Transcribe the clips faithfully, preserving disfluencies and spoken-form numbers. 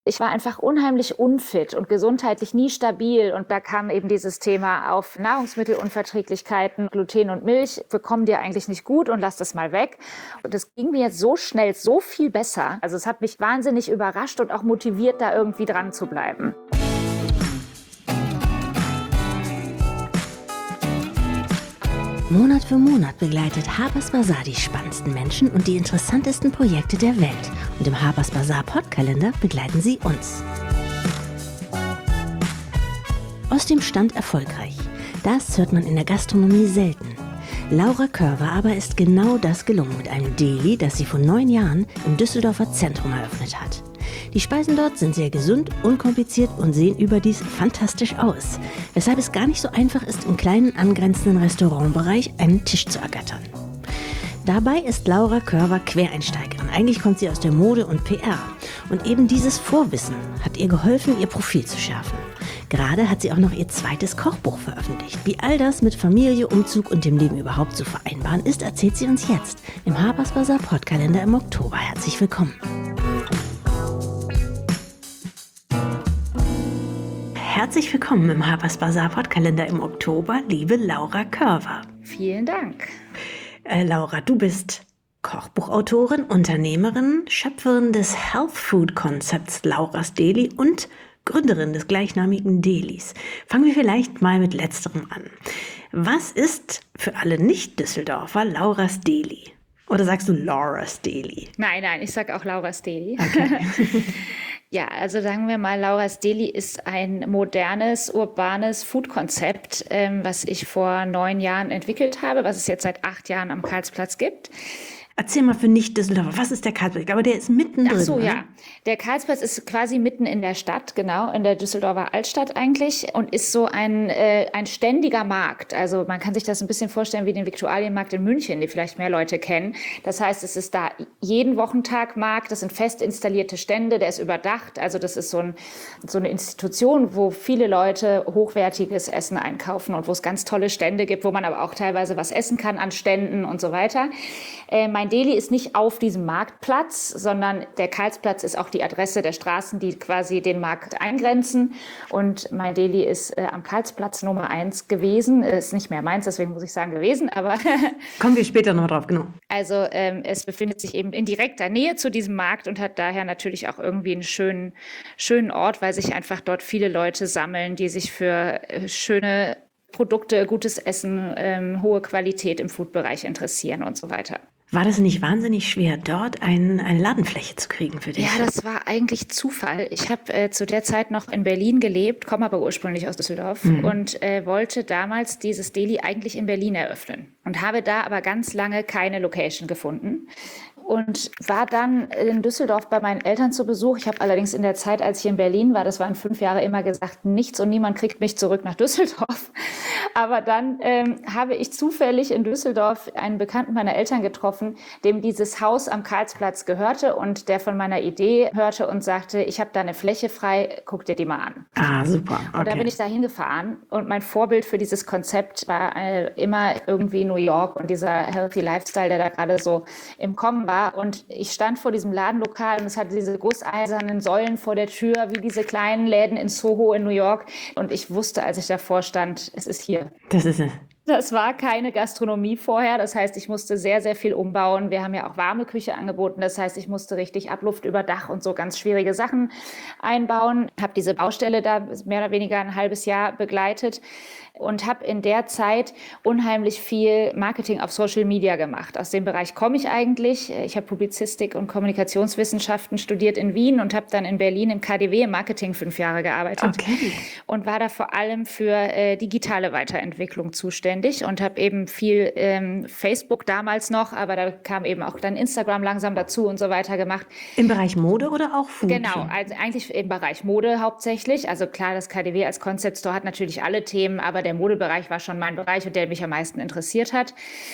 Ich war einfach unheimlich unfit und gesundheitlich nie stabil. Und da kam eben dieses Thema auf Nahrungsmittelunverträglichkeiten, Gluten und Milch, bekommen dir eigentlich nicht gut und lass das mal weg. Und das ging mir jetzt so schnell, so viel besser. Also es hat mich wahnsinnig überrascht und auch motiviert, da irgendwie dran zu bleiben. Monat für Monat begleitet Harper's Bazaar die spannendsten Menschen und die interessantesten Projekte der Welt. Und im Harper's Bazaar Podkalender begleiten sie uns. Aus dem Stand erfolgreich. Das hört man in der Gastronomie selten. Laura Körver aber ist genau das gelungen mit einem Deli, das sie vor neun Jahren im Düsseldorfer Zentrum eröffnet hat. Die Speisen dort sind sehr gesund, unkompliziert und sehen überdies fantastisch aus, weshalb es gar nicht so einfach ist, im kleinen angrenzenden Restaurantbereich einen Tisch zu ergattern. Dabei ist Laura Körver Quereinsteigerin. Eigentlich kommt sie aus der Mode und P R. Und eben dieses Vorwissen hat ihr geholfen, ihr Profil zu schärfen. Gerade hat sie auch noch ihr zweites Kochbuch veröffentlicht. Wie all das mit Familie, Umzug und dem Leben überhaupt zu vereinbaren ist, erzählt sie uns jetzt im Harper's Bazaar Podkalender im Oktober. Herzlich willkommen. Herzlich willkommen im Harper's Bazaar Podkalender im Oktober, liebe Laura Körver. Vielen Dank. Äh, Laura, du bist Kochbuchautorin, Unternehmerin, Schöpferin des Health Food Konzepts Laura's Deli und Gründerin des gleichnamigen Delis. Fangen wir vielleicht mal mit letzterem an. Was ist für alle Nicht-Düsseldorfer Laura's Deli? Oder sagst du Laura's Deli? Nein, nein, ich sage auch Laura's Deli. Okay. Ja, also sagen wir mal, Laura's Deli ist ein modernes, urbanes Food-Konzept, ähm, was ich vor neun Jahren entwickelt habe, was es jetzt seit acht Jahren am Karlsplatz gibt. Erzähl mal für Nicht-Düsseldorfer, was ist der Karlsplatz? Ich glaube, der ist mittendrin. Ach so, oder? ja. Der Karlsplatz ist quasi mitten in der Stadt, genau, in der Düsseldorfer Altstadt eigentlich und ist so ein, äh, ein ständiger Markt. Also man kann sich das ein bisschen vorstellen wie den Viktualienmarkt in München, den vielleicht mehr Leute kennen. Das heißt, es ist da jeden Wochentag Markt, das sind fest installierte Stände, der ist überdacht. Also das ist so, ein, so eine Institution, wo viele Leute hochwertiges Essen einkaufen und wo es ganz tolle Stände gibt, wo man aber auch teilweise was essen kann an Ständen und so weiter. Äh, mein Deli ist nicht auf diesem Marktplatz, sondern der Karlsplatz ist auch die Adresse der Straßen, die quasi den Markt eingrenzen. Und mein Deli ist äh, am Karlsplatz Nummer eins gewesen. Ist nicht mehr meins, deswegen muss ich sagen gewesen, aber kommen wir später noch drauf, genau. Also ähm, es befindet sich eben in direkter Nähe zu diesem Markt und hat daher natürlich auch irgendwie einen schönen, schönen Ort, weil sich einfach dort viele Leute sammeln, die sich für äh, schöne Produkte, gutes Essen, ähm, hohe Qualität im Foodbereich interessieren und so weiter. War das nicht wahnsinnig schwer, dort ein, eine Ladenfläche zu kriegen für dich? Ja, das war eigentlich Zufall. Ich habe äh, zu der Zeit noch in Berlin gelebt, komme aber ursprünglich aus Düsseldorf mhm. und äh, wollte damals dieses Deli eigentlich in Berlin eröffnen und habe da aber ganz lange keine Location gefunden. Und war dann in Düsseldorf bei meinen Eltern zu Besuch. Ich habe allerdings in der Zeit, als ich in Berlin war, das waren fünf Jahre, immer gesagt, nichts und niemand kriegt mich zurück nach Düsseldorf. Aber dann ähm, habe ich zufällig in Düsseldorf einen Bekannten meiner Eltern getroffen, dem dieses Haus am Karlsplatz gehörte und der von meiner Idee hörte und sagte, ich habe da eine Fläche frei, guck dir die mal an. Ah, super. Okay. Und da bin ich da hingefahren und mein Vorbild für dieses Konzept war äh, immer irgendwie New York und dieser Healthy Lifestyle, der da gerade so im Kommen war. Und ich stand vor diesem Ladenlokal und es hatte diese gusseisernen Säulen vor der Tür, wie diese kleinen Läden in Soho in New York. Und ich wusste, als ich davor stand, es ist hier. Das ist es. Das war keine Gastronomie vorher, das heißt, ich musste sehr, sehr viel umbauen. Wir haben ja auch warme Küche angeboten, das heißt, ich musste richtig Abluft über Dach und so ganz schwierige Sachen einbauen. Habe diese Baustelle da mehr oder weniger ein halbes Jahr begleitet und habe in der Zeit unheimlich viel Marketing auf Social Media gemacht. Aus dem Bereich komme ich eigentlich. Ich habe Publizistik und Kommunikationswissenschaften studiert in Wien und habe dann in Berlin im K D W im Marketing fünf Jahre gearbeitet. Okay. Und war da vor allem für äh, digitale Weiterentwicklung zuständig und habe eben viel ähm, Facebook damals noch, aber da kam eben auch dann Instagram langsam dazu und so weiter gemacht. Im Bereich Mode oder auch Food? Genau, also eigentlich im Bereich Mode hauptsächlich. Also klar, das K D W als Concept Store hat natürlich alle Themen, aber der Modebereich war schon mein Bereich und der mich am meisten interessiert hat.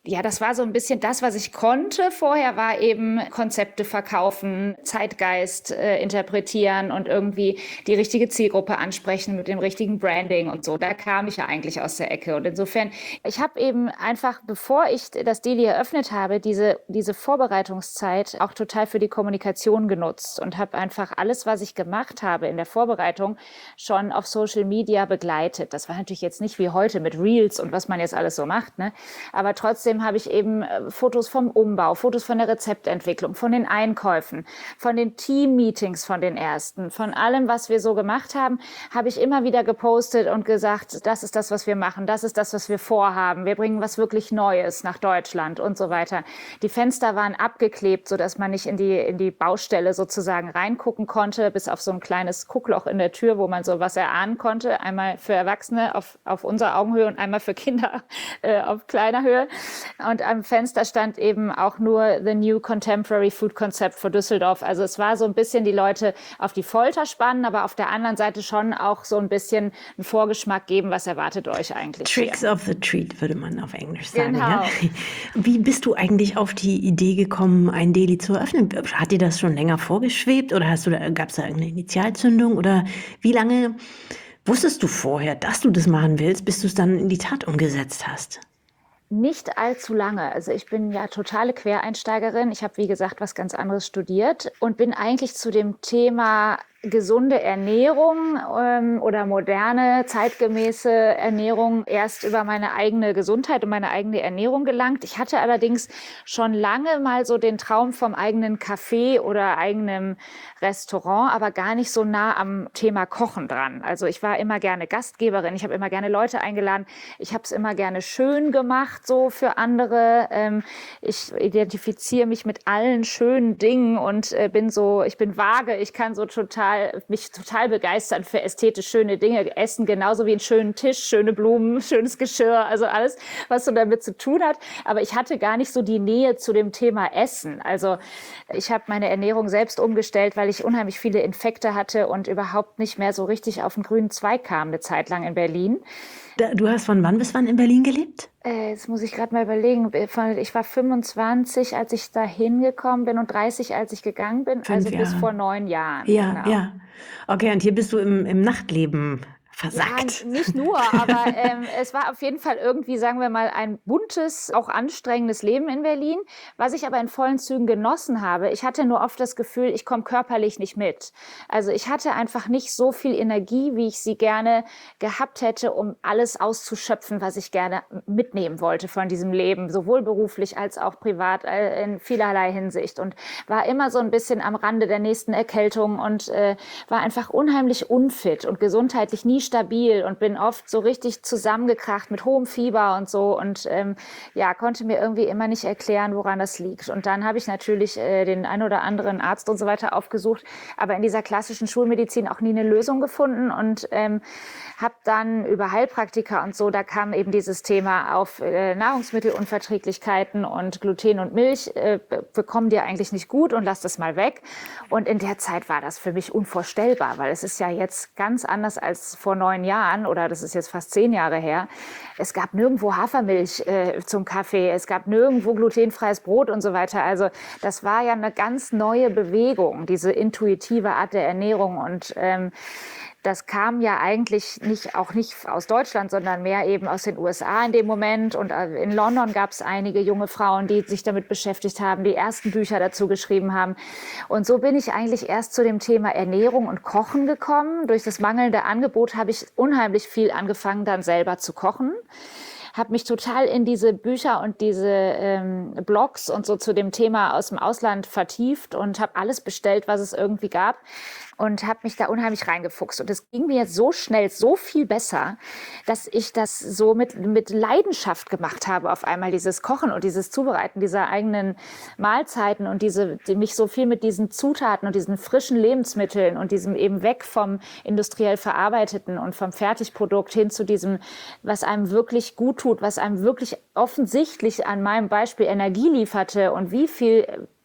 Ja, das war so ein bisschen das, was ich konnte. Vorher war eben Konzepte verkaufen, Zeitgeist äh, interpretieren und irgendwie die richtige Zielgruppe ansprechen mit dem richtigen Branding und so. Da kam ich ja eigentlich aus der Ecke. Und insofern, ich habe eben einfach, bevor ich das Deli eröffnet habe, diese, diese Vorbereitungszeit auch total für die Kommunikation genutzt und habe einfach alles, was ich gemacht habe in der Vorbereitung, schon auf Social Media begleitet. Das war natürlich jetzt nicht wie heute mit Reels und was man jetzt alles so macht, ne? Aber trotzdem habe ich eben äh, Fotos vom Umbau, Fotos von der Rezeptentwicklung, von den Einkäufen, von den Team-Meetings von den ersten, von allem, was wir so gemacht haben, habe ich immer wieder gepostet und gesagt, das ist das, was wir machen, das ist das, was wir vorhaben, wir bringen was wirklich Neues nach Deutschland und so weiter. Die Fenster waren abgeklebt, sodass man nicht in die, in die Baustelle sozusagen reingucken konnte, bis auf so ein kleines Guckloch in der Tür, wo man so was erahnen konnte, einmal für Erwachsene auf, auf unserer Augenhöhe und einmal für Kinder äh, auf kleiner Höhe. Und am Fenster stand eben auch nur The New Contemporary Food Concept für Düsseldorf. Also es war so ein bisschen die Leute auf die Folter spannen, aber auf der anderen Seite schon auch so ein bisschen einen Vorgeschmack geben, was erwartet euch eigentlich Tricks hier. of the Treat, würde man auf Englisch sagen. Genau. Ja? Wie bist du eigentlich auf die Idee gekommen, ein Deli zu eröffnen? Hat dir das schon länger vorgeschwebt oder hast du da, gab es da eine Initialzündung? Oder wie lange wusstest du vorher, dass du das machen willst, bis du es dann in die Tat umgesetzt hast? Nicht allzu lange. Also ich bin ja totale Quereinsteigerin. Ich habe, wie gesagt, was ganz anderes studiert und bin eigentlich zu dem Thema gesunde Ernährung ähm, oder moderne, zeitgemäße Ernährung erst über meine eigene Gesundheit und meine eigene Ernährung gelangt. Ich hatte allerdings schon lange mal so den Traum vom eigenen Café oder eigenem Restaurant, aber gar nicht so nah am Thema Kochen dran. Also ich war immer gerne Gastgeberin, ich habe immer gerne Leute eingeladen, ich habe es immer gerne schön gemacht, so für andere. Ähm, ich identifiziere mich mit allen schönen Dingen und äh, bin so, ich bin vage, ich kann so total mich total begeistern für ästhetisch schöne Dinge essen, genauso wie einen schönen Tisch, schöne Blumen, schönes Geschirr, also alles, was so damit zu tun hat. Aber ich hatte gar nicht so die Nähe zu dem Thema Essen. Also ich habe meine Ernährung selbst umgestellt, weil ich unheimlich viele Infekte hatte und überhaupt nicht mehr so richtig auf den grünen Zweig kam, eine Zeit lang in Berlin. Du hast von wann bis wann in Berlin gelebt? Äh, jetzt muss ich gerade mal überlegen. Ich war fünfundzwanzig, als ich da hingekommen bin und dreißig, als ich gegangen bin. Fünf also Jahre. Bis vor neun Jahren. Ja, genau. ja. Okay, und hier bist du im, im Nachtleben versackt. Ja, nicht nur, aber ähm, es war auf jeden Fall irgendwie, sagen wir mal, ein buntes, auch anstrengendes Leben in Berlin, was ich aber in vollen Zügen genossen habe. Ich hatte nur oft das Gefühl, ich komme körperlich nicht mit. Also ich hatte einfach nicht so viel Energie, wie ich sie gerne gehabt hätte, um alles auszuschöpfen, was ich gerne mitnehmen wollte von diesem Leben, sowohl beruflich als auch privat, äh, in vielerlei Hinsicht. Und war immer so ein bisschen am Rande der nächsten Erkältung und äh, war einfach unheimlich unfit und gesundheitlich nie stabil und bin oft so richtig zusammengekracht mit hohem Fieber und so und ähm, ja, konnte mir irgendwie immer nicht erklären, woran das liegt. Und dann habe ich natürlich äh, den ein oder anderen Arzt und so weiter aufgesucht, aber in dieser klassischen Schulmedizin auch nie eine Lösung gefunden und ähm, habe dann über Heilpraktiker und so, da kam eben dieses Thema auf äh, Nahrungsmittelunverträglichkeiten und Gluten und Milch äh, bekommen dir eigentlich nicht gut und lass das mal weg. Und in der Zeit war das für mich unvorstellbar, weil es ist ja jetzt ganz anders als vor neun Jahren oder das ist jetzt fast zehn Jahre her. Es gab nirgendwo Hafermilch äh, zum Kaffee, es gab nirgendwo glutenfreies Brot und so weiter. Also das war ja eine ganz neue Bewegung, diese intuitive Art der Ernährung und ähm, das kam ja eigentlich nicht, auch nicht aus Deutschland, sondern mehr eben aus den U S A in dem Moment. Und in London gab es einige junge Frauen, die sich damit beschäftigt haben, die ersten Bücher dazu geschrieben haben. Und so bin ich eigentlich erst zu dem Thema Ernährung und Kochen gekommen. Durch das mangelnde Angebot habe ich unheimlich viel angefangen, dann selber zu kochen. Habe mich total in diese Bücher und diese ähm, Blogs und so zu dem Thema aus dem Ausland vertieft und habe alles bestellt, was es irgendwie gab und habe mich da unheimlich reingefuchst. Und es ging mir so schnell, so viel besser, dass ich das so mit, mit Leidenschaft gemacht habe auf einmal, dieses Kochen und dieses Zubereiten dieser eigenen Mahlzeiten und diese, die mich so viel mit diesen Zutaten und diesen frischen Lebensmitteln und diesem eben weg vom industriell verarbeiteten und vom Fertigprodukt hin zu diesem, was einem wirklich gut tut, was einem wirklich offensichtlich an meinem Beispiel Energie lieferte und wie viel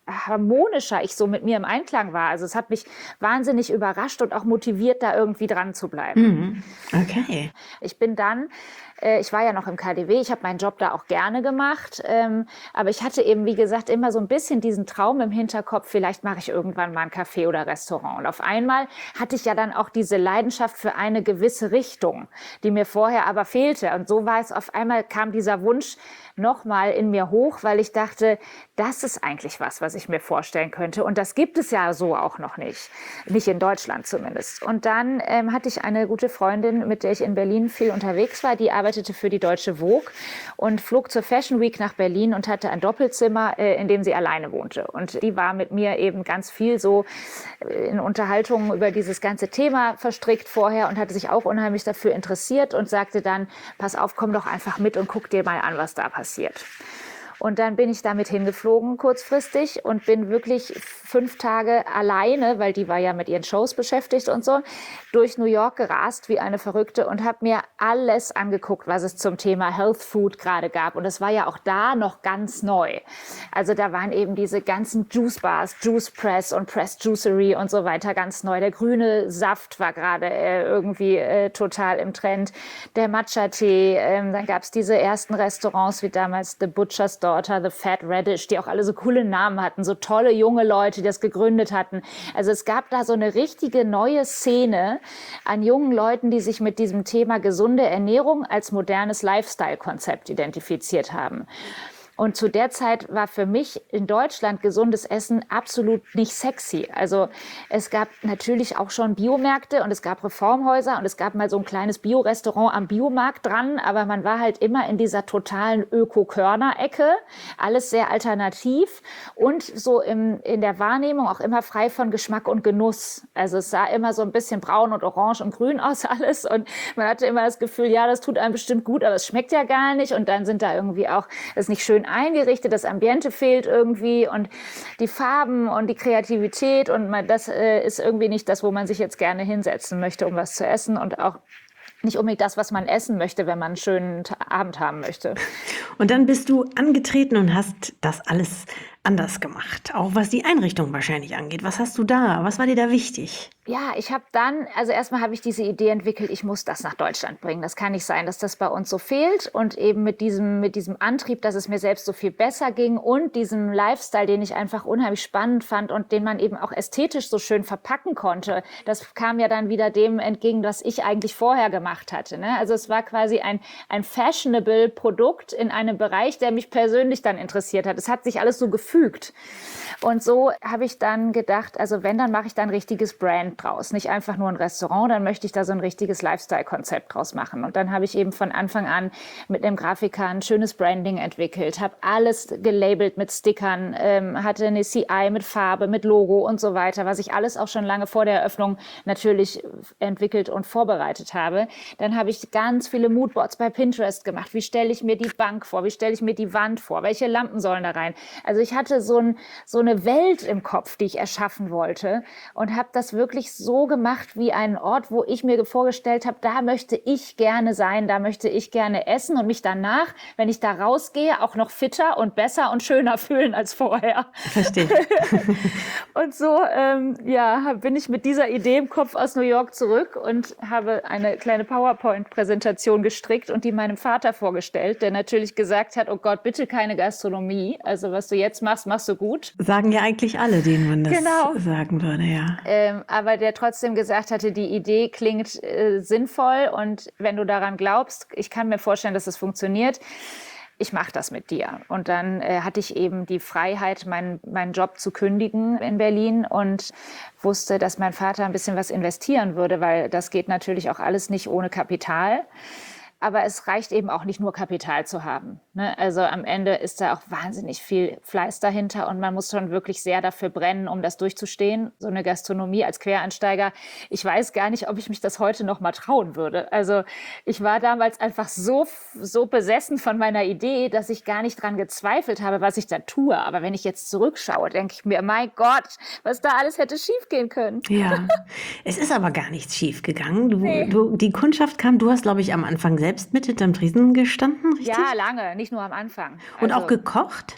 harmonischer ich so mit mir im Einklang war. Also es hat mich wahnsinnig überrascht und auch motiviert, da irgendwie dran zu bleiben. Mhm. Okay. Ich bin dann Ich war ja noch im K D W, ich habe meinen Job da auch gerne gemacht, ähm, aber ich hatte eben, wie gesagt, immer so ein bisschen diesen Traum im Hinterkopf, vielleicht mache ich irgendwann mal ein Café oder Restaurant. Und auf einmal hatte ich ja dann auch diese Leidenschaft für eine gewisse Richtung, die mir vorher aber fehlte. Und so war es, auf einmal kam dieser Wunsch nochmal in mir hoch, weil ich dachte, das ist eigentlich was, was ich mir vorstellen könnte. Und das gibt es ja so auch noch nicht, nicht in Deutschland zumindest. Und dann ähm, hatte ich eine gute Freundin, mit der ich in Berlin viel unterwegs war, die arbeitete für die Deutsche Vogue und flog zur Fashion Week nach Berlin und hatte ein Doppelzimmer, äh, in dem sie alleine wohnte. Und die war mit mir eben ganz viel so in Unterhaltungen über dieses ganze Thema verstrickt vorher und hatte sich auch unheimlich dafür interessiert und sagte dann, pass auf, komm doch einfach mit und guck dir mal an, was da passiert. Und dann bin ich damit hingeflogen kurzfristig und bin wirklich fünf Tage alleine, weil die war ja mit ihren Shows beschäftigt und so, durch New York gerast wie eine Verrückte und habe mir alles angeguckt, was es zum Thema Health Food gerade gab. Und das war ja auch da noch ganz neu. Also da waren eben diese ganzen Juice Bars, Juice Press und Press Juicery und so weiter ganz neu. Der grüne Saft war gerade äh, irgendwie äh, total im Trend. Der Matcha-Tee, ähm, dann gab es diese ersten Restaurants wie damals The Butcher's Daughter, The Fat Radish, die auch alle so coole Namen hatten, so tolle junge Leute, die das gegründet hatten. Also es gab da so eine richtige neue Szene an jungen Leuten, die sich mit diesem Thema gesunde Ernährung als modernes Lifestyle-Konzept identifiziert haben. Und zu der Zeit war für mich in Deutschland gesundes Essen absolut nicht sexy. Also es gab natürlich auch schon Biomärkte und es gab Reformhäuser und es gab mal so ein kleines Biorestaurant am Biomarkt dran, aber man war halt immer in dieser totalen Öko-Körner-Ecke, alles sehr alternativ und so im, in der Wahrnehmung auch immer frei von Geschmack und Genuss. Also es sah immer so ein bisschen braun und orange und grün aus alles und man hatte immer das Gefühl, ja, das tut einem bestimmt gut, aber es schmeckt ja gar nicht und dann sind da irgendwie auch, das ist nicht schön eingerichtet, das Ambiente fehlt irgendwie und die Farben und die Kreativität und man, das äh, ist irgendwie nicht das, wo man sich jetzt gerne hinsetzen möchte, um was zu essen und auch nicht unbedingt das, was man essen möchte, wenn man einen schönen Abend haben möchte. Und dann bist du angetreten und hast das alles anders gemacht, auch was die Einrichtung wahrscheinlich angeht. Was hast du da? Was war dir da wichtig? Ja, ich habe dann, also erstmal habe ich diese Idee entwickelt, ich muss das nach Deutschland bringen. Das kann nicht sein, dass das bei uns so fehlt. Und eben mit diesem, mit diesem Antrieb, dass es mir selbst so viel besser ging und diesem Lifestyle, den ich einfach unheimlich spannend fand und den man eben auch ästhetisch so schön verpacken konnte. Das kam ja dann wieder dem entgegen, was ich eigentlich vorher gemacht hatte. Ne? Also es war quasi ein, ein fashionable Produkt in einem Bereich, der mich persönlich dann interessiert hat. Es hat sich alles so gefügt. Und so habe ich dann gedacht, also wenn, dann mache ich da ein richtiges Brand draus. Nicht einfach nur ein Restaurant, dann möchte ich da so ein richtiges Lifestyle-Konzept draus machen. Und dann habe ich eben von Anfang an mit einem Grafiker ein schönes Branding entwickelt, habe alles gelabelt mit Stickern, ähm, hatte eine C I mit Farbe, mit Logo und so weiter, was ich alles auch schon lange vor der Eröffnung natürlich entwickelt und vorbereitet habe. Dann habe ich ganz viele Moodboards bei Pinterest gemacht. Wie stelle ich mir die Bank vor? Wie stelle ich mir die Wand vor? Welche Lampen sollen da rein? Also ich hatte so, ein, so eine Welt im Kopf, die ich erschaffen wollte und habe das wirklich so gemacht wie einen Ort, wo ich mir vorgestellt habe, da möchte ich gerne sein, da möchte ich gerne essen und mich danach, wenn ich da rausgehe, auch noch fitter und besser und schöner fühlen als vorher. Verstehe. Und so ähm, ja, bin ich mit dieser Idee im Kopf aus New York zurück und habe eine kleine PowerPoint-Präsentation gestrickt und die meinem Vater vorgestellt, der natürlich gesagt hat, oh Gott, bitte keine Gastronomie, also was du jetzt machst, machst du gut. Sagen ja eigentlich alle, denen man das genau. sagen würde, ja. Ähm, aber der trotzdem gesagt hatte, die Idee klingt äh, sinnvoll und wenn du daran glaubst, ich kann mir vorstellen, dass es funktioniert, ich mache das mit dir. Und dann äh, hatte ich eben die Freiheit, meinen, meinen Job zu kündigen in Berlin und wusste, dass mein Vater ein bisschen was investieren würde, weil das geht natürlich auch alles nicht ohne Kapital. Aber es reicht eben auch nicht nur Kapital zu haben. Ne? Also am Ende ist da auch wahnsinnig viel Fleiß dahinter und man muss schon wirklich sehr dafür brennen, um das durchzustehen. So eine Gastronomie als Quereinsteiger, ich weiß gar nicht, ob ich mich das heute noch mal trauen würde. Also ich war damals einfach so, so besessen von meiner Idee, dass ich gar nicht dran gezweifelt habe, was ich da tue. Aber wenn ich jetzt zurückschaue, denke ich mir, mein Gott, was da alles hätte schiefgehen können. Ja, es ist aber gar nichts schiefgegangen. Du, Nee. du, die Kundschaft kam, du hast, glaube ich, am Anfang selbst mit hinterm Tresen gestanden, richtig? Ja, lange, nicht nur am Anfang. Und Also, auch gekocht?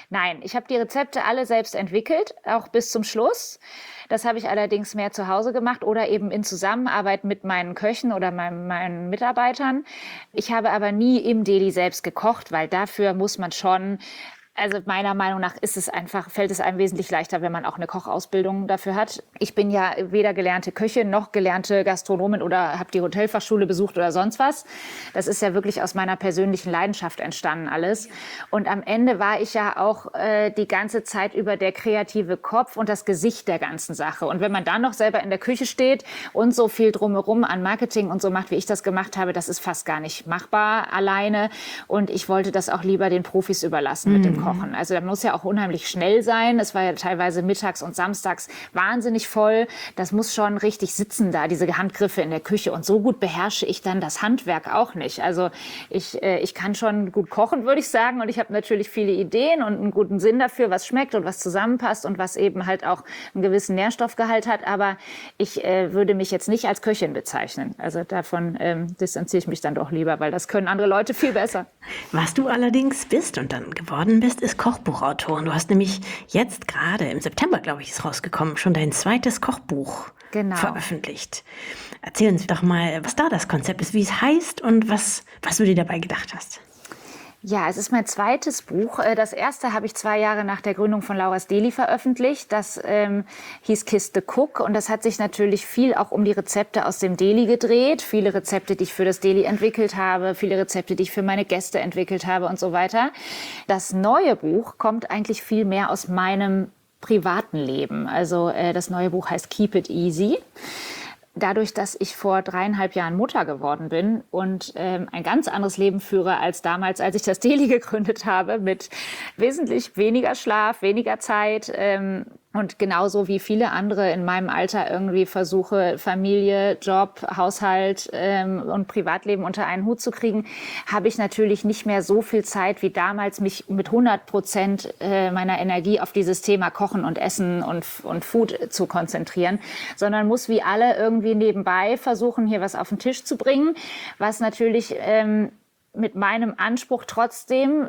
Nein, ich habe die Rezepte alle selbst entwickelt, auch bis zum Schluss. Das habe ich allerdings mehr zu Hause gemacht oder eben in Zusammenarbeit mit meinen Köchen oder meinen, meinen Mitarbeitern. Ich habe aber nie im Deli selbst gekocht, weil dafür muss man schon, also meiner Meinung nach ist es einfach, fällt es einem wesentlich leichter, wenn man auch eine Kochausbildung dafür hat. Ich bin ja weder gelernte Köchin noch gelernte Gastronomin oder habe die Hotelfachschule besucht oder sonst was. Das ist ja wirklich aus meiner persönlichen Leidenschaft entstanden alles. Und am Ende war ich ja auch äh, die ganze Zeit über der kreative Kopf und das Gesicht der ganzen Sache. Und wenn man dann noch selber in der Küche steht und so viel drumherum an Marketing und so macht, wie ich das gemacht habe, das ist fast gar nicht machbar alleine. Und ich wollte das auch lieber den Profis überlassen mit dem Kochen. Also da muss ja auch unheimlich schnell sein. Es war ja teilweise mittags und samstags wahnsinnig voll. Das muss schon richtig sitzen da, diese Handgriffe in der Küche. Und so gut beherrsche ich dann das Handwerk auch nicht. Also ich, äh, ich kann schon gut kochen, würde ich sagen. Und ich habe natürlich viele Ideen und einen guten Sinn dafür, was schmeckt und was zusammenpasst und was eben halt auch einen gewissen Nährstoffgehalt hat. Aber ich äh, würde mich jetzt nicht als Köchin bezeichnen. Also davon ähm, distanziere ich mich dann doch lieber, weil das können andere Leute viel besser. Was du allerdings bist und dann geworden bist, ist Kochbuchautorin. Du hast nämlich jetzt gerade im September, glaube ich, ist rausgekommen, schon dein zweites Kochbuch Genau. veröffentlicht. Erzähl uns doch mal, was da das Konzept ist, wie es heißt und was, was du dir dabei gedacht hast. Ja, es ist mein zweites Buch. Das erste habe ich zwei Jahre nach der Gründung von Laura's Deli veröffentlicht. Das ähm, hieß Kiss the Cook und das hat sich natürlich viel auch um die Rezepte aus dem Deli gedreht. Viele Rezepte, die ich für das Deli entwickelt habe, viele Rezepte, die ich für meine Gäste entwickelt habe und so weiter. Das neue Buch kommt eigentlich viel mehr aus meinem privaten Leben. Also äh, das neue Buch heißt Keep It Easy. Dadurch, dass ich vor dreieinhalb Jahren Mutter geworden bin und ähm, ein ganz anderes Leben führe als damals, als ich das Deli gegründet habe, mit wesentlich weniger Schlaf, weniger Zeit ähm, und genauso wie viele andere in meinem Alter irgendwie versuche, Familie, Job, Haushalt ähm, und Privatleben unter einen Hut zu kriegen, habe ich natürlich nicht mehr so viel Zeit wie damals, mich mit hundert Prozent äh, meiner Energie auf dieses Thema Kochen und Essen und, und Food zu konzentrieren, sondern muss wie alle irgendwie nebenbei versuchen, hier was auf den Tisch zu bringen, was natürlich ähm, mit meinem Anspruch trotzdem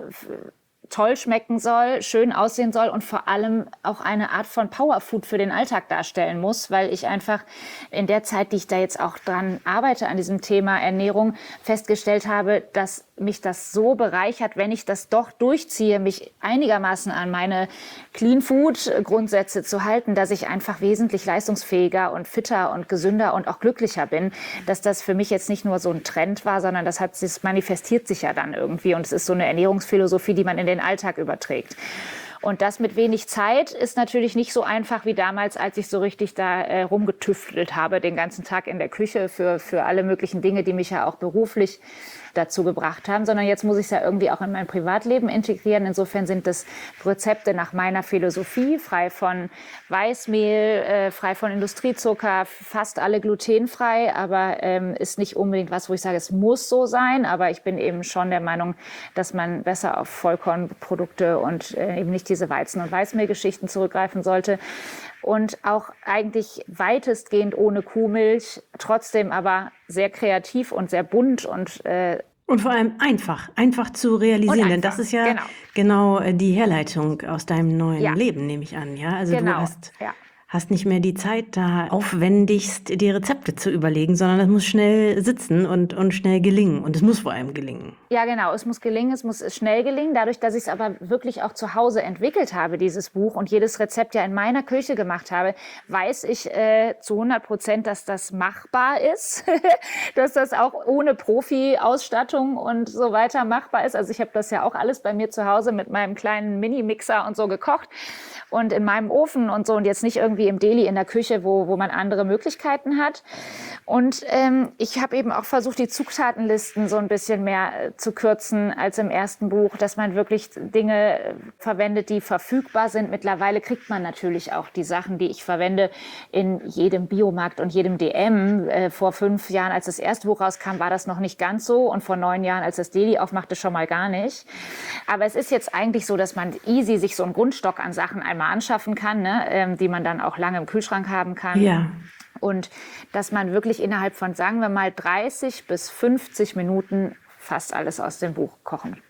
toll schmecken soll, schön aussehen soll und vor allem auch eine Art von Powerfood für den Alltag darstellen muss, weil ich einfach in der Zeit, die ich da jetzt auch dran arbeite an diesem Thema Ernährung, festgestellt habe, dass mich das so bereichert, wenn ich das doch durchziehe, mich einigermaßen an meine Clean Food Grundsätze zu halten, dass ich einfach wesentlich leistungsfähiger und fitter und gesünder und auch glücklicher bin, dass das für mich jetzt nicht nur so ein Trend war, sondern das hat, das manifestiert sich ja dann irgendwie und es ist so eine Ernährungsphilosophie, die man in den Alltag überträgt. Und das mit wenig Zeit ist natürlich nicht so einfach wie damals, als ich so richtig da äh, rumgetüftelt habe, den ganzen Tag in der Küche für, für alle möglichen Dinge, die mich ja auch beruflich dazu gebracht haben, sondern jetzt muss ich es ja irgendwie auch in mein Privatleben integrieren. Insofern sind das Rezepte nach meiner Philosophie, frei von Weißmehl, äh, frei von Industriezucker, fast alle glutenfrei, aber ähm, ist nicht unbedingt was, wo ich sage, es muss so sein, aber ich bin eben schon der Meinung, dass man besser auf Vollkornprodukte und äh, eben nicht diese Weizen- und Weißmehlgeschichten zurückgreifen sollte. Und auch eigentlich weitestgehend ohne Kuhmilch, trotzdem aber sehr kreativ und sehr bunt und äh, Und vor allem einfach, einfach zu realisieren, einfach, denn das ist ja genau, genau äh, die Herleitung aus deinem neuen Ja. Leben, nehme ich an. Ja, also genau. du hast, Ja. hast nicht mehr die Zeit, da aufwendigst die Rezepte zu überlegen, sondern es muss schnell sitzen und, und schnell gelingen. Und es muss vor allem gelingen. Ja, genau. Es muss gelingen, es muss schnell gelingen. Dadurch, dass ich es aber wirklich auch zu Hause entwickelt habe, dieses Buch, und jedes Rezept ja in meiner Küche gemacht habe, weiß ich äh, zu hundert Prozent, dass das machbar ist, dass das auch ohne Profi-Ausstattung und so weiter machbar ist. Also ich habe das ja auch alles bei mir zu Hause mit meinem kleinen Mini-Mixer und so gekocht und in meinem Ofen und so und jetzt nicht irgendwie im Deli in der Küche, wo, wo man andere Möglichkeiten hat. Und ähm, ich habe eben auch versucht, die Zutatenlisten so ein bisschen mehr äh, zu kürzen als im ersten Buch, dass man wirklich Dinge äh, verwendet, die verfügbar sind. Mittlerweile kriegt man natürlich auch die Sachen, die ich verwende, in jedem Biomarkt und jedem D M. Äh, vor fünf Jahren, als das erste Buch rauskam, war das noch nicht ganz so und vor neun Jahren, als das Deli aufmachte, schon mal gar nicht. Aber es ist jetzt eigentlich so, dass man easy sich so einen Grundstock an Sachen einmal anschaffen kann, ne, ähm, die man dann auch lange im Kühlschrank haben kann. Ja. Und dass man wirklich innerhalb von, sagen wir mal, dreißig bis fünfzig Minuten fast alles aus dem Buch kochen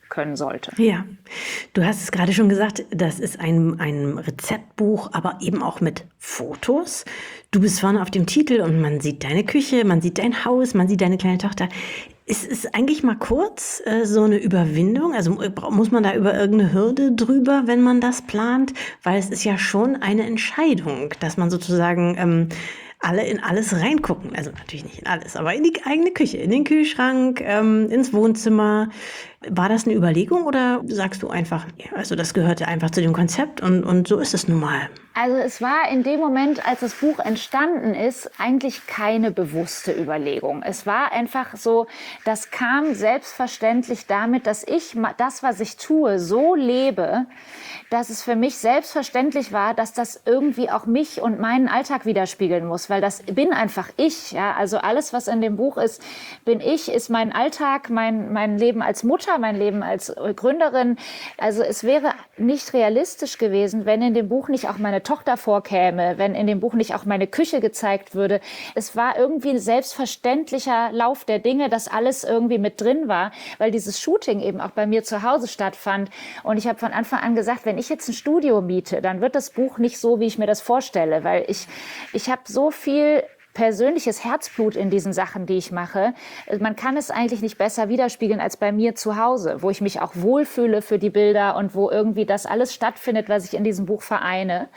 können sollte. Ja, du hast es gerade schon gesagt, das ist ein, ein Rezeptbuch, aber eben auch mit Fotos. Du bist vorne auf dem Titel und man sieht deine Küche, man sieht dein Haus, man sieht deine kleine Tochter. Ist es eigentlich mal kurz äh, so eine Überwindung? Also muss man da über irgendeine Hürde drüber, wenn man das plant? Weil es ist ja schon eine Entscheidung, dass man sozusagen ähm, alle in alles reingucken. Also natürlich nicht in alles, aber in die eigene Küche, in den Kühlschrank, ähm, ins Wohnzimmer. War das eine Überlegung oder sagst du einfach, also das gehörte einfach zu dem Konzept und, und so ist es nun mal? Also es war in dem Moment, als das Buch entstanden ist, eigentlich keine bewusste Überlegung. Es war einfach so, das kam selbstverständlich damit, dass ich das, was ich tue, so lebe, dass es für mich selbstverständlich war, dass das irgendwie auch mich und meinen Alltag widerspiegeln muss, weil das bin einfach ich. Ja? Also alles, was in dem Buch ist, bin ich, ist mein Alltag, mein, mein Leben als Mutter, mein Leben als Gründerin. Also es wäre nicht realistisch gewesen, wenn in dem Buch nicht auch meine Tochter vorkäme, wenn in dem Buch nicht auch meine Küche gezeigt würde. Es war irgendwie ein selbstverständlicher Lauf der Dinge, dass alles irgendwie mit drin war, weil dieses Shooting eben auch bei mir zu Hause stattfand. Und ich habe von Anfang an gesagt, wenn ich jetzt ein Studio miete, dann wird das Buch nicht so, wie ich mir das vorstelle, weil ich, ich habe so viel persönliches Herzblut in diesen Sachen, die ich mache. Man kann es eigentlich nicht besser widerspiegeln als bei mir zu Hause, wo ich mich auch wohlfühle für die Bilder und wo irgendwie das alles stattfindet, was ich in diesem Buch vereine.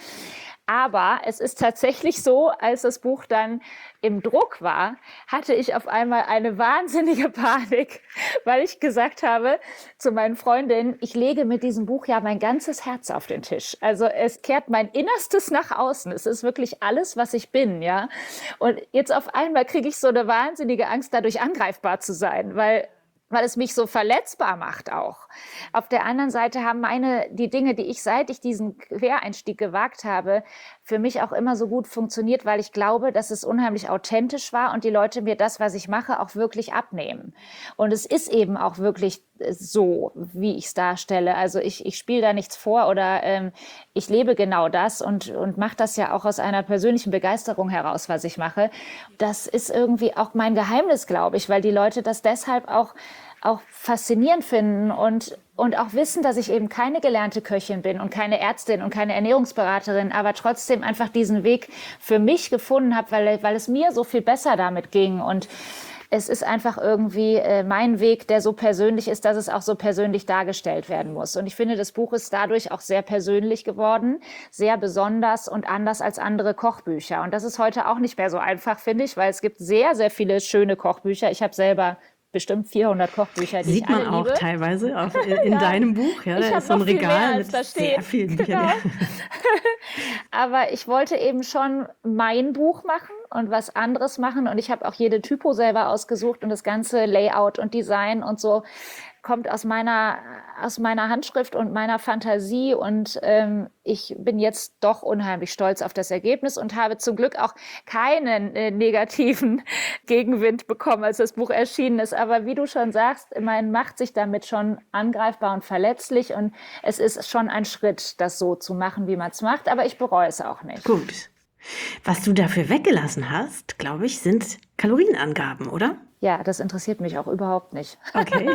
Aber es ist tatsächlich so, als das Buch dann im Druck war, hatte ich auf einmal eine wahnsinnige Panik, weil ich gesagt habe zu meinen Freundinnen, ich lege mit diesem Buch ja mein ganzes Herz auf den Tisch. Also es kehrt mein Innerstes nach außen. Es ist wirklich alles, was ich bin, ja. Und jetzt auf einmal kriege ich so eine wahnsinnige Angst, dadurch angreifbar zu sein, weil weil es mich so verletzbar macht auch. Auf der anderen Seite haben meine, die Dinge, die ich, seit ich diesen Quereinstieg gewagt habe, für mich auch immer so gut funktioniert, weil ich glaube, dass es unheimlich authentisch war und die Leute mir das, was ich mache, auch wirklich abnehmen. Und es ist eben auch wirklich so, wie ich es darstelle. Also ich, ich spiele da nichts vor oder ähm, ich lebe genau das und, und mache das ja auch aus einer persönlichen Begeisterung heraus, was ich mache. Das ist irgendwie auch mein Geheimnis, glaube ich, weil die Leute das deshalb auch auch faszinierend finden und, und auch wissen, dass ich eben keine gelernte Köchin bin und keine Ärztin und keine Ernährungsberaterin, aber trotzdem einfach diesen Weg für mich gefunden habe, weil, weil es mir so viel besser damit ging. Und es ist einfach irgendwie äh, mein Weg, der so persönlich ist, dass es auch so persönlich dargestellt werden muss. Und ich finde, das Buch ist dadurch auch sehr persönlich geworden, sehr besonders und anders als andere Kochbücher. Und das ist heute auch nicht mehr so einfach, finde ich, weil es gibt sehr, sehr viele schöne Kochbücher. Ich habe selber bestimmt vierhundert Kochbücher, die Sieht ich alle man auch liebe. teilweise auch in, in Ja. deinem Buch. Ja, Ich da hab ist so ein noch viel Regal mehr, mit als da sehr steht. vielen Büchern. Genau. Ja. Aber ich wollte eben schon mein Buch machen und was anderes machen. Und ich habe auch jede Typo selber ausgesucht und das ganze Layout und Design und so kommt aus meiner, aus meiner Handschrift und meiner Fantasie. Und ähm, ich bin jetzt doch unheimlich stolz auf das Ergebnis und habe zum Glück auch keinen äh, negativen Gegenwind bekommen, als das Buch erschienen ist. Aber wie du schon sagst, man macht sich damit schon angreifbar und verletzlich. Und es ist schon ein Schritt, das so zu machen, wie man es macht. Aber ich bereue es auch nicht. Gut. Was du dafür weggelassen hast, glaube ich, sind Kalorienangaben, oder? Ja, das interessiert mich auch überhaupt nicht. Okay.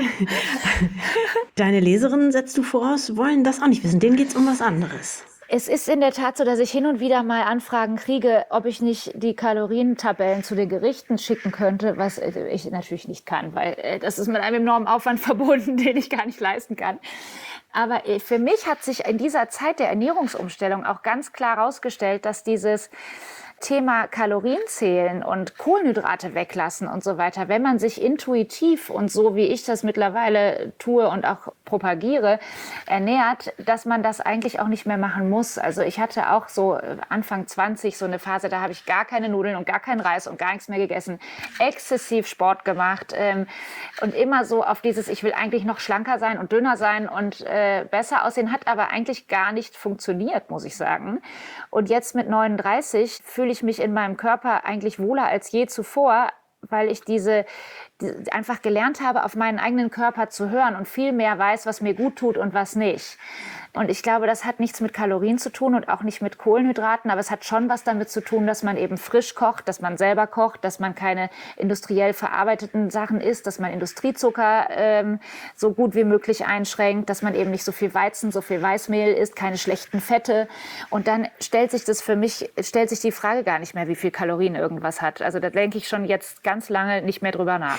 Deine Leserinnen, setzt du voraus, wollen das auch nicht wissen. Denen geht es um was anderes. Es ist in der Tat so, dass ich hin und wieder mal Anfragen kriege, ob ich nicht die Kalorientabellen zu den Gerichten schicken könnte, was ich natürlich nicht kann, weil das ist mit einem enormen Aufwand verbunden, den ich gar nicht leisten kann. Aber für mich hat sich in dieser Zeit der Ernährungsumstellung auch ganz klar herausgestellt, dass dieses Thema Kalorien zählen und Kohlenhydrate weglassen und so weiter, wenn man sich intuitiv und so wie ich das mittlerweile tue und auch propagiere, ernährt, dass man das eigentlich auch nicht mehr machen muss. Also ich hatte auch so Anfang zwanzig so eine Phase, da habe ich gar keine Nudeln und gar keinen Reis und gar nichts mehr gegessen, exzessiv Sport gemacht ähm, und immer so auf dieses, ich will eigentlich noch schlanker sein und dünner sein und äh, besser aussehen, hat aber eigentlich gar nicht funktioniert, muss ich sagen. Und jetzt mit neununddreißig fühle ich mich in meinem Körper eigentlich wohler als je zuvor, weil ich diese, die, einfach gelernt habe, auf meinen eigenen Körper zu hören und viel mehr weiß, was mir gut tut und was nicht. Und ich glaube, das hat nichts mit Kalorien zu tun und auch nicht mit Kohlenhydraten, aber es hat schon was damit zu tun, dass man eben frisch kocht, dass man selber kocht, dass man keine industriell verarbeiteten Sachen isst, dass man Industriezucker ähm, so gut wie möglich einschränkt, dass man eben nicht so viel Weizen, so viel Weißmehl isst, keine schlechten Fette. Und dann stellt sich das für mich, stellt sich die Frage gar nicht mehr, wie viel Kalorien irgendwas hat. Also da denke ich schon jetzt ganz lange nicht mehr drüber nach.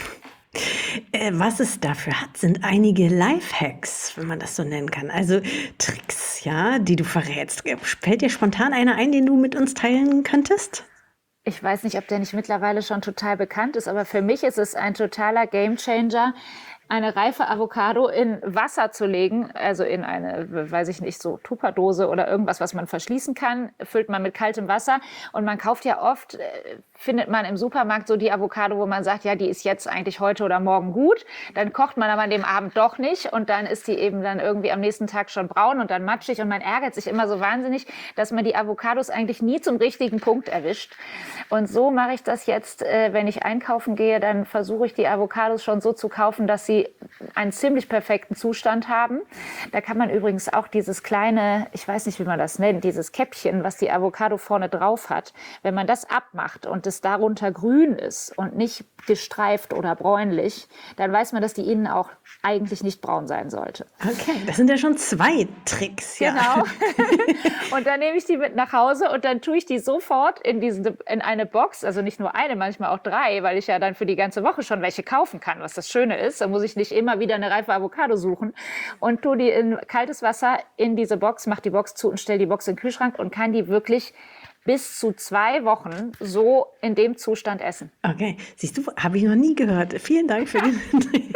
Äh, was es dafür hat, sind einige Lifehacks, wenn man das so nennen kann. Also Tricks, ja, die du verrätst. Fällt dir spontan einer ein, den du mit uns teilen könntest? Ich weiß nicht, ob der nicht mittlerweile schon total bekannt ist, aber für mich ist es ein totaler Gamechanger, eine reife Avocado in Wasser zu legen, also in eine, weiß ich nicht, so Tupperdose oder irgendwas, was man verschließen kann, füllt man mit kaltem Wasser. Und man kauft ja oft, äh, findet man im Supermarkt so die Avocado, wo man sagt, ja, die ist jetzt eigentlich heute oder morgen gut. Dann kocht man aber an dem Abend doch nicht und dann ist die eben dann irgendwie am nächsten Tag schon braun und dann matschig. Und man ärgert sich immer so wahnsinnig, dass man die Avocados eigentlich nie zum richtigen Punkt erwischt. Und so mache ich das jetzt, äh, wenn ich einkaufen gehe, dann versuche ich die Avocados schon so zu kaufen, dass sie einen ziemlich perfekten Zustand haben. Da kann man übrigens auch dieses kleine, ich weiß nicht, wie man das nennt, dieses Käppchen, was die Avocado vorne drauf hat, wenn man das abmacht und es darunter grün ist und nicht gestreift oder bräunlich, dann weiß man, dass die innen auch eigentlich nicht braun sein sollte. Okay, das sind ja schon zwei Tricks. Ja. Genau. Und dann nehme ich die mit nach Hause und dann tue ich die sofort in, diesen, in eine Box, also nicht nur eine, manchmal auch drei, weil ich ja dann für die ganze Woche schon welche kaufen kann, was das Schöne ist. Da muss ich nicht immer wieder eine reife Avocado suchen und tue die in kaltes Wasser in diese Box, mache die Box zu und stelle die Box in den Kühlschrank und kann die wirklich bis zu zwei Wochen so in dem Zustand essen. Okay, siehst du, habe ich noch nie gehört. Vielen Dank für den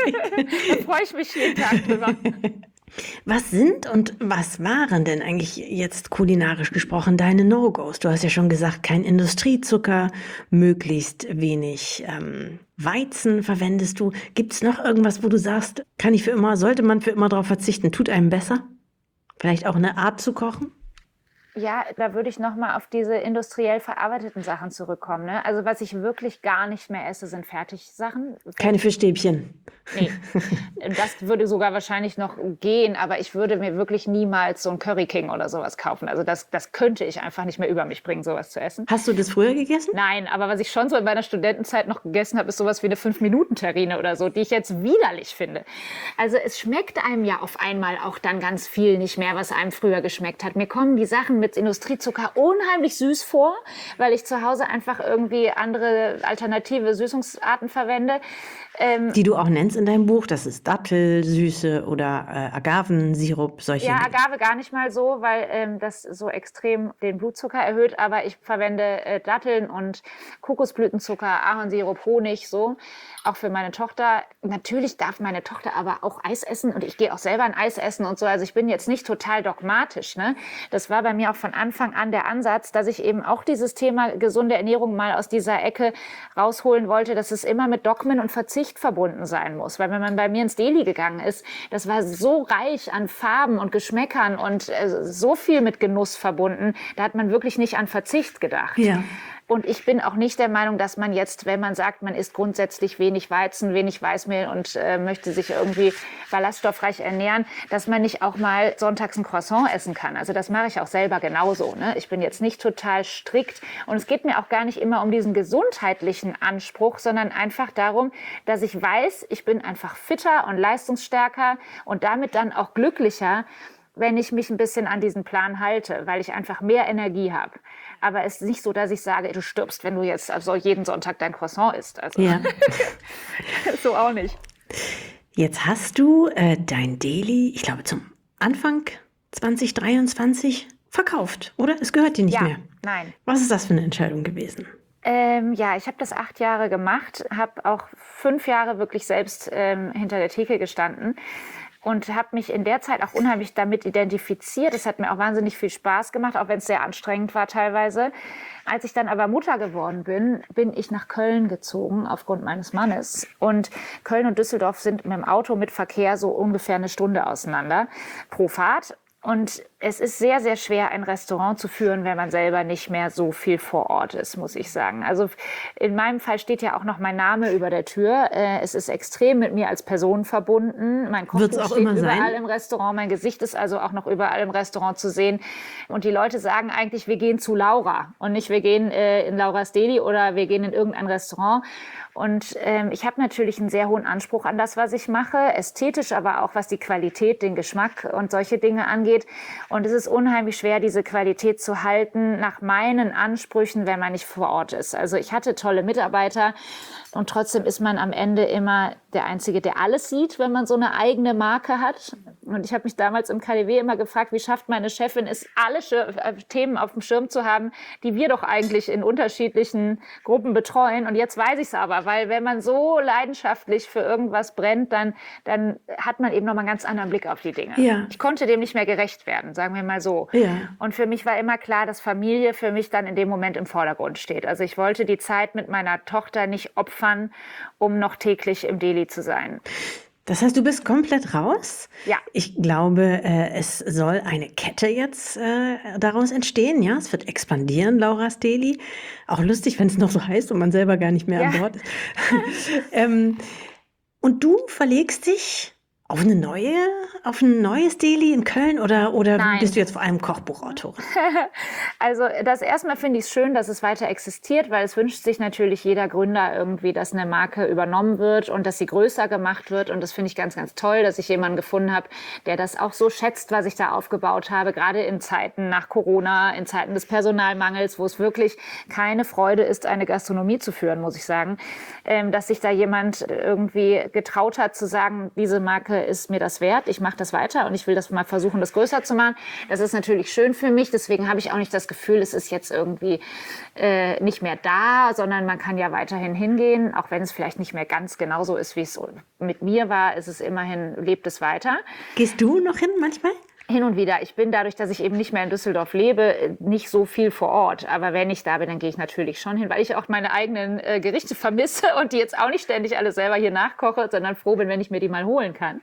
Da freue ich mich jeden Tag drüber. Was sind und was waren denn eigentlich jetzt kulinarisch gesprochen deine No-Gos? Du hast ja schon gesagt, kein Industriezucker, möglichst wenig ähm, Weizen verwendest du. Gibt es noch irgendwas, wo du sagst, kann ich für immer, sollte man für immer darauf verzichten, tut einem besser? Vielleicht auch eine Art zu kochen? Ja, da würde ich nochmal auf diese industriell verarbeiteten Sachen zurückkommen. Ne? Also was ich wirklich gar nicht mehr esse, sind Fertigsachen. Keine Fischstäbchen. Nee, das würde sogar wahrscheinlich noch gehen, aber ich würde mir wirklich niemals so ein Curry King oder sowas kaufen. Also das, das könnte ich einfach nicht mehr über mich bringen, sowas zu essen. Hast du das früher gegessen? Nein, aber was ich schon so in meiner Studentenzeit noch gegessen habe, ist sowas wie eine fünf Minuten Terrine oder so, die ich jetzt widerlich finde. Also es schmeckt einem ja auf einmal auch dann ganz viel nicht mehr, was einem früher geschmeckt hat. Mir kommen die Sachen mit Industriezucker unheimlich süß vor, weil ich zu Hause einfach irgendwie andere alternative Süßungsarten verwende. Ähm, die du auch nennst in deinem Buch, das ist Dattelsüße oder äh, Agavensirup, solche. Ja, Agave gar nicht mal so, weil ähm, das so extrem den Blutzucker erhöht, aber ich verwende äh, Datteln und Kokosblütenzucker, Ahornsirup, Honig, so, auch für meine Tochter. Natürlich darf meine Tochter aber auch Eis essen und ich gehe auch selber ein Eis essen und so, also ich bin jetzt nicht total dogmatisch, ne? Das war bei mir auch von Anfang an der Ansatz, dass ich eben auch dieses Thema gesunde Ernährung mal aus dieser Ecke rausholen wollte, dass es immer mit Dogmen und Verzicht verbunden sein muss. Weil wenn man bei mir ins Deli gegangen ist, das war so reich an Farben und Geschmäckern und äh, so viel mit Genuss verbunden, da hat man wirklich nicht an Verzicht gedacht. Ja. Und ich bin auch nicht der Meinung, dass man jetzt, wenn man sagt, man isst grundsätzlich wenig Weizen, wenig Weißmehl und äh, möchte sich irgendwie ballaststoffreich ernähren, dass man nicht auch mal sonntags ein Croissant essen kann. Also das mache ich auch selber genauso. Ne? Ich bin jetzt nicht total strikt und es geht mir auch gar nicht immer um diesen gesundheitlichen Anspruch, sondern einfach darum, dass ich weiß, ich bin einfach fitter und leistungsstärker und damit dann auch glücklicher, wenn ich mich ein bisschen an diesen Plan halte, weil ich einfach mehr Energie habe. Aber es ist nicht so, dass ich sage, du stirbst, wenn du jetzt also jeden Sonntag dein Croissant isst. Also ja. So auch nicht. Jetzt hast du äh, dein Deli, ich glaube zum Anfang zwanzig dreiundzwanzig verkauft, oder? Es gehört dir nicht ja, mehr. Nein. Was ist das für eine Entscheidung gewesen? Ähm, ja, ich habe das acht Jahre gemacht, habe auch fünf Jahre wirklich selbst ähm, hinter der Theke gestanden. Und habe mich in der Zeit auch unheimlich damit identifiziert. Es hat mir auch wahnsinnig viel Spaß gemacht, auch wenn es sehr anstrengend war teilweise. Als ich dann aber Mutter geworden bin, bin ich nach Köln gezogen aufgrund meines Mannes. Und Köln und Düsseldorf sind mit dem Auto mit Verkehr so ungefähr eine Stunde auseinander pro Fahrt. Und Es ist sehr, sehr schwer, ein Restaurant zu führen, wenn man selber nicht mehr so viel vor Ort ist, muss ich sagen. Also in meinem Fall steht ja auch noch mein Name über der Tür. Es ist extrem mit mir als Person verbunden. Mein Kochbuch steht überall sein? im Restaurant. Mein Gesicht ist also auch noch überall im Restaurant zu sehen. Und die Leute sagen eigentlich, wir gehen zu Laura und nicht, wir gehen äh, in Laura's Deli oder wir gehen in irgendein Restaurant. Und ähm, ich habe natürlich einen sehr hohen Anspruch an das, was ich mache, ästhetisch, aber auch was die Qualität, den Geschmack und solche Dinge angeht. Und es ist unheimlich schwer, diese Qualität zu halten nach meinen Ansprüchen, wenn man nicht vor Ort ist. Also ich hatte tolle Mitarbeiter und trotzdem ist man am Ende immer der Einzige, der alles sieht, wenn man so eine eigene Marke hat. Und ich habe mich damals im K D W immer gefragt, wie schafft meine Chefin es, alle Schir- Themen auf dem Schirm zu haben, die wir doch eigentlich in unterschiedlichen Gruppen betreuen. Und jetzt weiß ich es aber, weil wenn man so leidenschaftlich für irgendwas brennt, dann, dann hat man eben noch mal einen ganz anderen Blick auf die Dinge. Ja. Ich konnte dem nicht mehr gerecht werden, sagen wir mal so. Ja. Und für mich war immer klar, dass Familie für mich dann in dem Moment im Vordergrund steht. Also ich wollte die Zeit mit meiner Tochter nicht opfern, um noch täglich im Deli zu sein. Das heißt, du bist komplett raus? Ja. Ich glaube, äh, es soll eine Kette jetzt äh, daraus entstehen. Ja, es wird expandieren, Laura's Deli. Auch lustig, wenn es noch so heißt und man selber gar nicht mehr Ja. an Bord ist. ähm, und du verlegst dich auf eine neue, auf ein neues Deli in Köln oder, oder Nein. bist du jetzt vor allem Kochbuchautorin? Also das erstmal finde ich es schön, dass es weiter existiert, weil es wünscht sich natürlich jeder Gründer irgendwie, dass eine Marke übernommen wird und dass sie größer gemacht wird. Und das finde ich ganz, ganz toll, dass ich jemanden gefunden habe, der das auch so schätzt, was ich da aufgebaut habe, gerade in Zeiten nach Corona, in Zeiten des Personalmangels, wo es wirklich keine Freude ist, eine Gastronomie zu führen, muss ich sagen, ähm, dass sich da jemand irgendwie getraut hat zu sagen, diese Marke ist mir das wert, ich mache das weiter und ich will das mal versuchen, das größer zu machen. Das ist natürlich schön für mich, deswegen habe ich auch nicht das Gefühl, es ist jetzt irgendwie äh, nicht mehr da, sondern man kann ja weiterhin hingehen, auch wenn es vielleicht nicht mehr ganz genauso ist, wie es mit mir war, ist es immerhin, lebt es weiter. Gehst du noch hin manchmal? Hin und wieder. Ich bin dadurch, dass ich eben nicht mehr in Düsseldorf lebe, nicht so viel vor Ort. Aber wenn ich da bin, dann gehe ich natürlich schon hin, weil ich auch meine eigenen äh, Gerichte vermisse und die jetzt auch nicht ständig alle selber hier nachkoche, sondern froh bin, wenn ich mir die mal holen kann.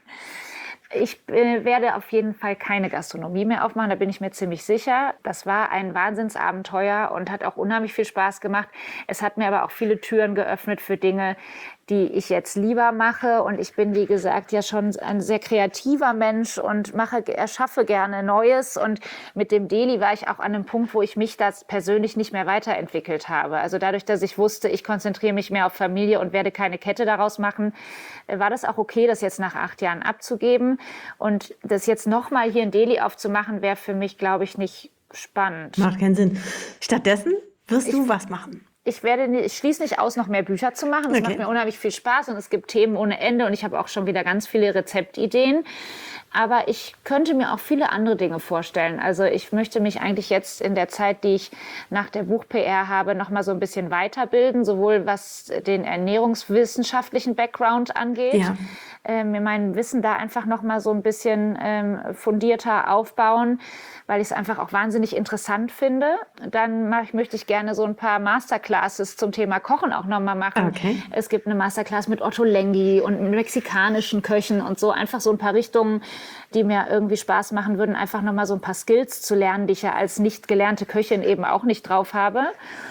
Ich äh, werde auf jeden Fall keine Gastronomie mehr aufmachen, da bin ich mir ziemlich sicher. Das war ein Wahnsinnsabenteuer und hat auch unheimlich viel Spaß gemacht. Es hat mir aber auch viele Türen geöffnet für Dinge, die ich jetzt lieber mache. Und ich bin, wie gesagt, ja schon ein sehr kreativer Mensch und mache, erschaffe gerne Neues. Und mit dem Deli war ich auch an einem Punkt, wo ich mich da persönlich nicht mehr weiterentwickelt habe. Also dadurch, dass ich wusste, ich konzentriere mich mehr auf Familie und werde keine Kette daraus machen, war das auch okay, das jetzt nach acht Jahren abzugeben. Und das jetzt nochmal hier ein Deli aufzumachen, wäre für mich, glaube ich, nicht spannend. Macht keinen Sinn. Stattdessen wirst du was machen? Ich werde, nicht, ich schließe nicht aus, noch mehr Bücher zu machen. Das Okay. macht mir unheimlich viel Spaß und es gibt Themen ohne Ende und ich habe auch schon wieder ganz viele Rezeptideen. Aber ich könnte mir auch viele andere Dinge vorstellen. Also ich möchte mich eigentlich jetzt in der Zeit, die ich nach der Buch-P R habe, noch mal so ein bisschen weiterbilden, sowohl was den ernährungswissenschaftlichen Background angeht, Ja. äh, mir mein Wissen da einfach noch mal so ein bisschen ähm, fundierter aufbauen, weil ich es einfach auch wahnsinnig interessant finde. Dann mach, ich, möchte ich gerne so ein paar Masterclasses zum Thema Kochen auch noch mal machen. Okay. Es gibt eine Masterclass mit Otto Lengi und mit mexikanischen Köchen und so. Einfach so ein paar Richtungen, die mir irgendwie Spaß machen würden, einfach noch mal so ein paar Skills zu lernen, die ich ja als nicht gelernte Köchin eben auch nicht drauf habe.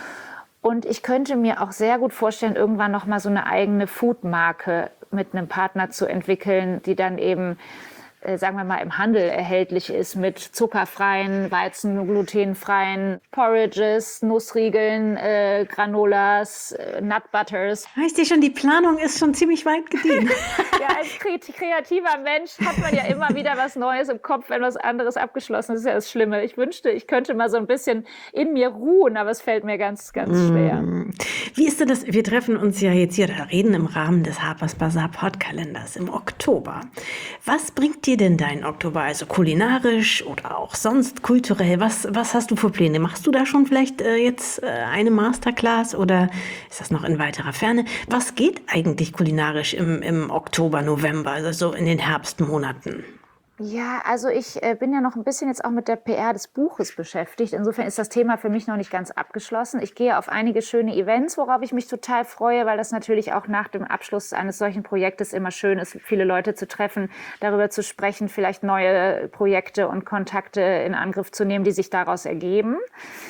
Und ich könnte mir auch sehr gut vorstellen, irgendwann noch mal so eine eigene Foodmarke mit einem Partner zu entwickeln, die dann eben äh, sagen wir mal, im Handel erhältlich ist mit zuckerfreien, weizen-, glutenfreien Porridges, Nussriegeln, äh, Granolas, äh, Nut Butters. Ich sehe schon, die Planung ist schon ziemlich weit gediehen. Ja, als kre- kreativer Mensch hat man ja immer wieder was Neues im Kopf, wenn was anderes abgeschlossen ist. Das ist ja das Schlimme. Ich wünschte, ich könnte mal so ein bisschen in mir ruhen, aber es fällt mir ganz, ganz schwer. Wie ist denn das? Wir treffen uns ja jetzt hier, da reden im Rahmen des Harper's Bazaar Podkalenders im Oktober. Was bringt dir denn dein Oktober? Also kulinarisch oder auch sonst kulturell? Was, was hast du für Pläne? Machst du da schon vielleicht äh, jetzt äh, eine Masterclass oder ist das noch in weiterer Ferne? Was geht eigentlich kulinarisch im, im Oktober, November, also so in den Herbstmonaten? Ja, also ich äh, bin ja noch ein bisschen jetzt auch mit der P R des Buches beschäftigt. Insofern ist das Thema für mich noch nicht ganz abgeschlossen. Ich gehe auf einige schöne Events, worauf ich mich total freue, weil das natürlich auch nach dem Abschluss eines solchen Projektes immer schön ist, viele Leute zu treffen, darüber zu sprechen, vielleicht neue Projekte und Kontakte in Angriff zu nehmen, die sich daraus ergeben.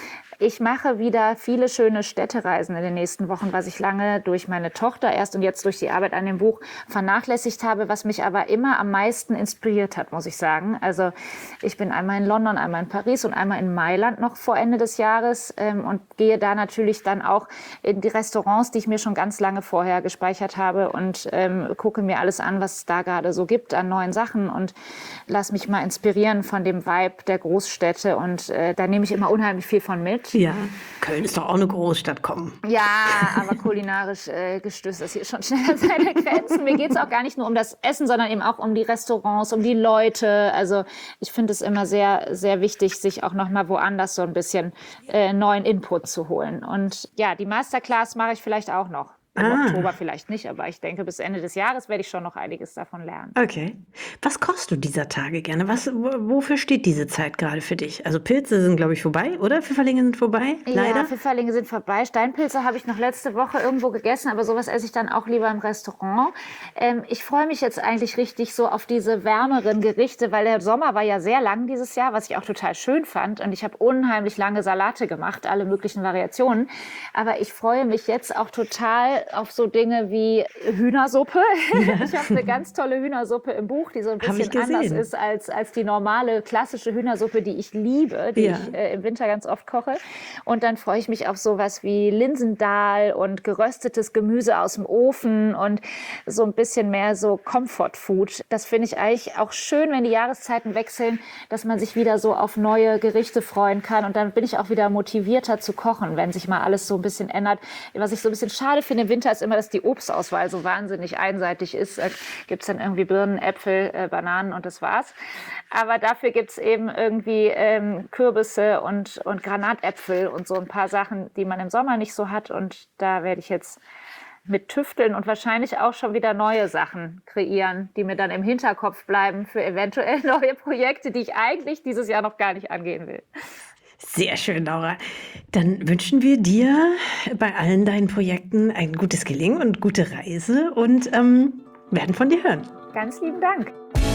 Ich mache wieder viele schöne Städtereisen in den nächsten Wochen, was ich lange durch meine Tochter erst und jetzt durch die Arbeit an dem Buch vernachlässigt habe, was mich aber immer am meisten inspiriert hat, muss ich sagen. Also ich bin einmal in London, einmal in Paris und einmal in Mailand noch vor Ende des Jahres ähm, und gehe da natürlich dann auch in die Restaurants, die ich mir schon ganz lange vorher gespeichert habe und ähm, gucke mir alles an, was es da gerade so gibt an neuen Sachen und lass mich mal inspirieren von dem Vibe der Großstädte und äh, da nehme ich immer unheimlich viel von mit. Ja, Köln ist doch auch eine Großstadt, komm. Ja, aber kulinarisch äh, gestößt das hier schon schnell an seine Grenzen. Mir geht es auch gar nicht nur um das Essen, sondern eben auch um die Restaurants, um die Leute. Also ich finde es immer sehr, sehr wichtig, sich auch noch mal woanders so ein bisschen äh, neuen Input zu holen. Und ja, die Masterclass mache ich vielleicht auch noch. Im ah. Oktober vielleicht nicht, aber ich denke, bis Ende des Jahres werde ich schon noch einiges davon lernen. Okay. Was kochst du dieser Tage gerne? Was, wofür steht diese Zeit gerade für dich? Also Pilze sind, glaube ich, vorbei, oder? Pfifferlinge sind vorbei, leider? Ja, Pfifferlinge sind vorbei. Steinpilze habe ich noch letzte Woche irgendwo gegessen, aber sowas esse ich dann auch lieber im Restaurant. Ähm, ich freue mich jetzt eigentlich richtig so auf diese wärmeren Gerichte, weil der Sommer war ja sehr lang dieses Jahr, was ich auch total schön fand. Und ich habe unheimlich lange Salate gemacht, alle möglichen Variationen. Aber ich freue mich jetzt auch total auf so Dinge wie Hühnersuppe. Ja. Ich habe eine ganz tolle Hühnersuppe im Buch, die so ein bisschen anders ist als, als die normale klassische Hühnersuppe, die ich liebe, die ja. ich äh, im Winter ganz oft koche. Und dann freue ich mich auf sowas wie Linsendahl und geröstetes Gemüse aus dem Ofen und so ein bisschen mehr so Comfort Food. Das finde ich eigentlich auch schön, wenn die Jahreszeiten wechseln, dass man sich wieder so auf neue Gerichte freuen kann. Und dann bin ich auch wieder motivierter zu kochen, wenn sich mal alles so ein bisschen ändert. Was ich so ein bisschen schade finde im Winter ist immer, dass die Obstauswahl so wahnsinnig einseitig ist. Da gibt es dann irgendwie Birnen, Äpfel, äh, Bananen und das war's. Aber dafür gibt es eben irgendwie ähm, Kürbisse und, und Granatäpfel und so ein paar Sachen, die man im Sommer nicht so hat. Und da werde ich jetzt mit tüfteln und wahrscheinlich auch schon wieder neue Sachen kreieren, die mir dann im Hinterkopf bleiben für eventuell neue Projekte, die ich eigentlich dieses Jahr noch gar nicht angehen will. Sehr schön, Laura. Dann wünschen wir dir bei allen deinen Projekten ein gutes Gelingen und gute Reise und ähm, werden von dir hören. Ganz lieben Dank.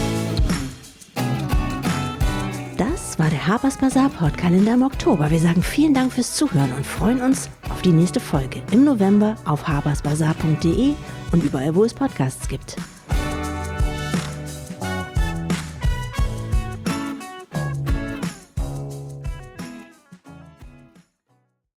Das war der Harper's Bazaar Podkalender im Oktober. Wir sagen vielen Dank fürs Zuhören und freuen uns auf die nächste Folge im November auf harpersbazaar punkt de und überall, wo es Podcasts gibt.